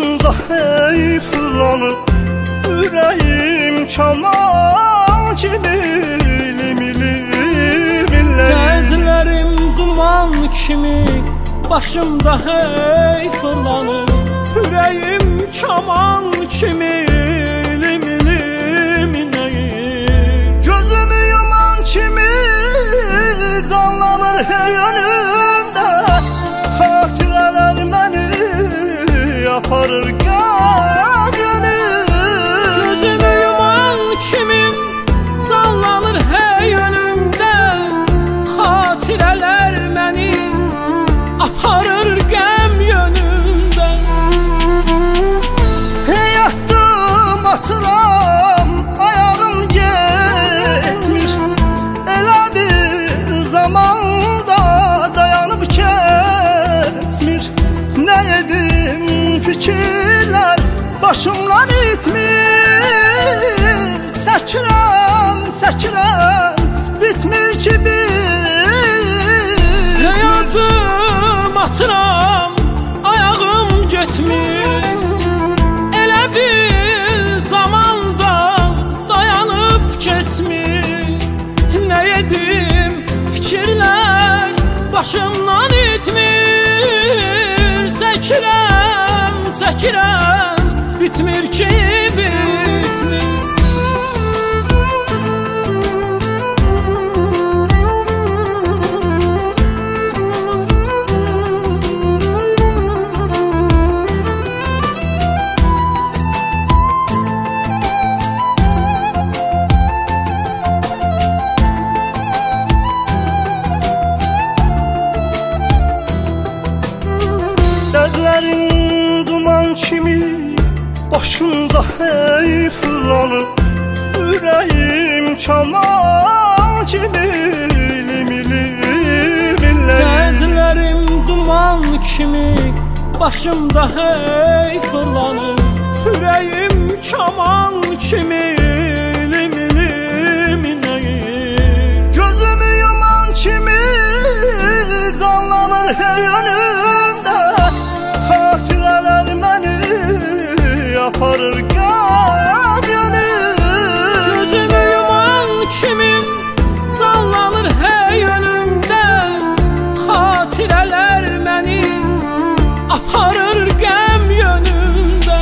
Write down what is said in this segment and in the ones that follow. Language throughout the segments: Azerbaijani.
başımda hey fırlanır, ürəyim kaman kimi Dərdlərim duman kimi başımda hey fırlanır, ürəyim kaman kimi gözümü yuman kimi canlanır hey önümdə, xatirələr məni aparır qəm yönüm. Gözümü yuman kimi canlanır hey önümdə, xatirələr məni aparır qəm yönümdə. Həyatdım atıram, ayağım getmir, elə bir zamanda dayanıb keçmir. Nə edim fikirlər başımdan itmir, çəkirəm, çəkirəm, bitmir ki bir. Həyatdım atıram, ayağım getmir, elə bir zamanda dayanıb keçmir. Nə edim fikirlər başımdan itmir, çəkirəm, çəkirəm, bitmir ki bitmir. Dərdlərim duman kimi başımda hey fırlanır, ürəyim kaman kimi Dərdlərim duman kimi başımda hey fırlanır, ürəyim kaman kimi gözümü yuman kimi canlanır hey önümdə, xatirələr məni aparır qəm yönüm. Gözümü yuman kimi canlanır hey önümdə, xatirələr məni aparır qəm yönümdə.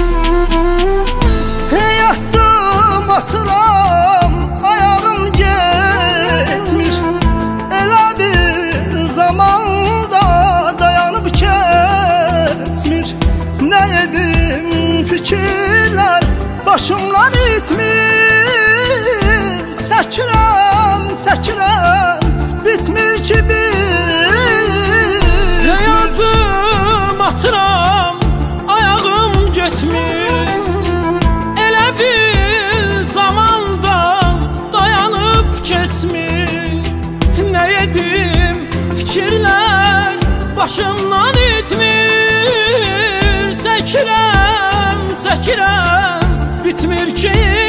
Həyatdım atıram, ayağım getmir, elə bir zamanda dayanıb keçmir. Nə edim fikirlər başımdan itmir, çəkirəm, çəkirəm, bitmir ki bir. Həyatdım atıram, ayağım getmir, elə bir zamanda dayanıb keçmir. Nə edim fikirlər başımdan itmir, çəkirəm, çəkirəm, bitmir ki